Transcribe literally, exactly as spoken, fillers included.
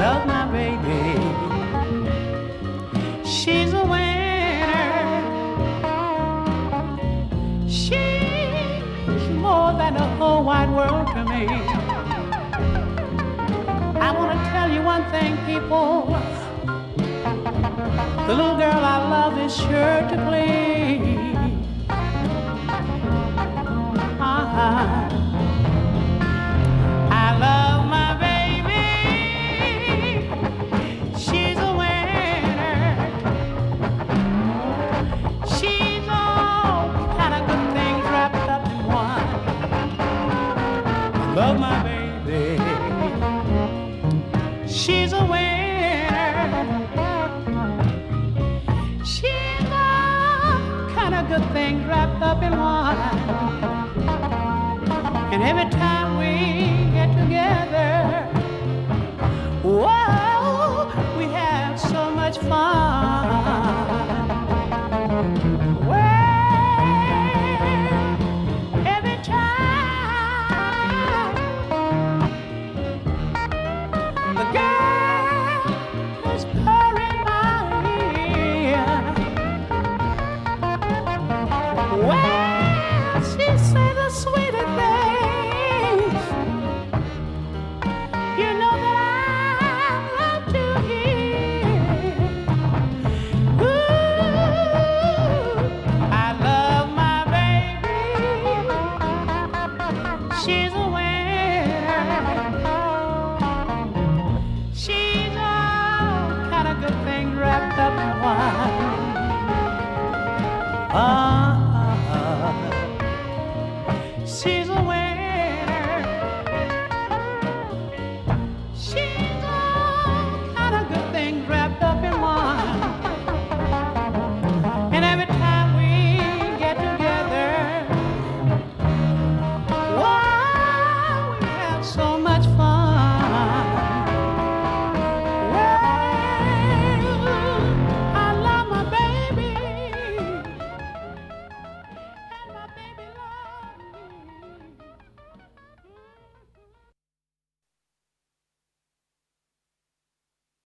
love my baby. She's a winner. She's more than the whole wide world to me. I want to tell you one thing, people. The little girl I love is sure to please. Uh-huh. I love my baby. She's a winner. She's all kind of good things wrapped up in one. I love my baby. She's a winner. She's all kind of good things wrapped up in one. And every time we get together, whoa, we have so much fun.